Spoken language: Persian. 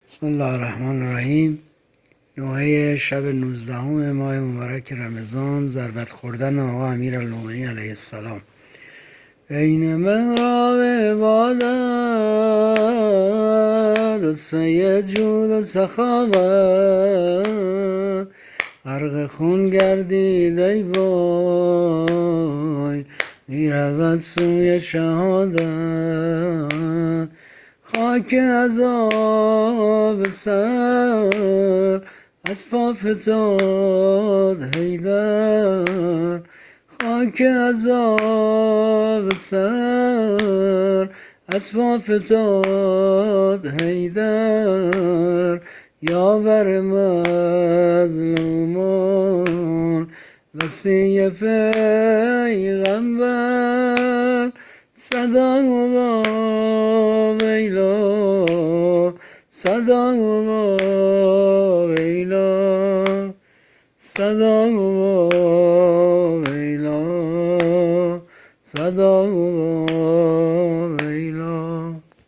بسم الله الرحمن الرحیم. نوحه شب 19 ماه مبارک رمضان، ضربت خوردن آقا امیرالمومنین علیه السلام. بین محراب عبادت و سید جود و سخاوت، غرق خون گردید ای وای، میرود سوی شهادت. خاک عذاب سر از پا فتاد حیدر، خاک عذاب سر از پا فتاد حیدر. یاور مظلومان وصی پیغمبر، صدا و ویلا، صدا و ویلا، صدا و ویلا، صدا و ویلا.